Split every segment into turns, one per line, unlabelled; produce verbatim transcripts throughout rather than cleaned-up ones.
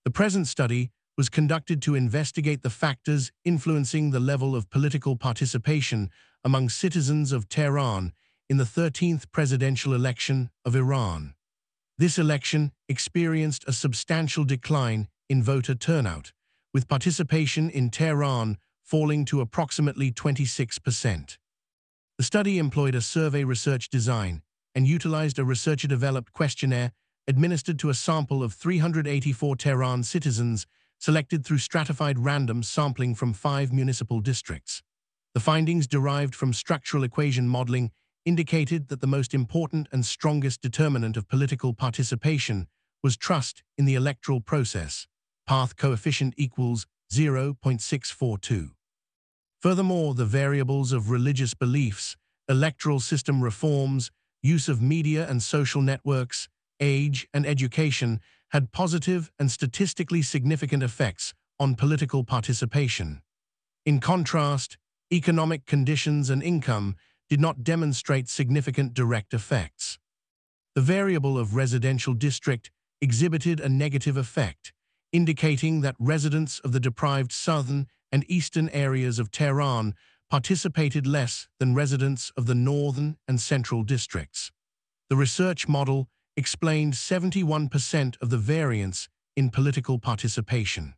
The present study was conducted to investigate the factors influencing the level of political participation among citizens of Tehran in the thirteenth presidential election of Iran. This election experienced a substantial decline in voter turnout, with participation in Tehran falling to approximately twenty-six percent. The study employed a survey research design and utilized a researcher-developed questionnaire administered to a sample of three hundred eighty-four Tehran citizens selected through stratified random sampling from five municipal districts. The findings derived from structural equation modeling indicated that the most important and strongest determinant of political participation was trust in the electoral process. Path coefficient equals zero point six four two. Furthermore, the variables of religious beliefs, electoral system reforms, use of media and social networks, age, and education had positive and statistically significant effects on political participation. In contrast, economic conditions and income did not demonstrate significant direct effects. The variable of residential district exhibited a negative effect, indicating that residents of the deprived southern and eastern areas of Tehran participated less than residents of the northern and central districts. The research model explained seventy-one percent of the variance in political participation.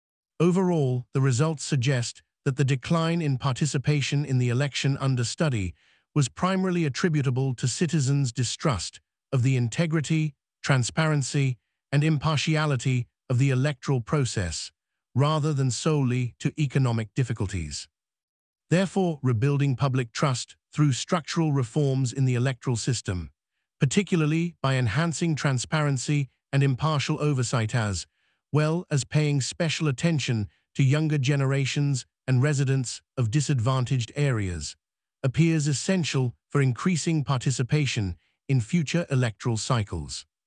Overall, the results suggest that the decline in participation in the election under study was primarily attributable to citizens' distrust of the integrity, transparency, and impartiality of the electoral process, rather than solely to economic difficulties. Therefore, rebuilding public trust through structural reforms in the electoral system, particularly by enhancing transparency and impartial oversight as well as paying special attention to younger generations and residents of disadvantaged areas, appears essential for increasing participation in future electoral cycles.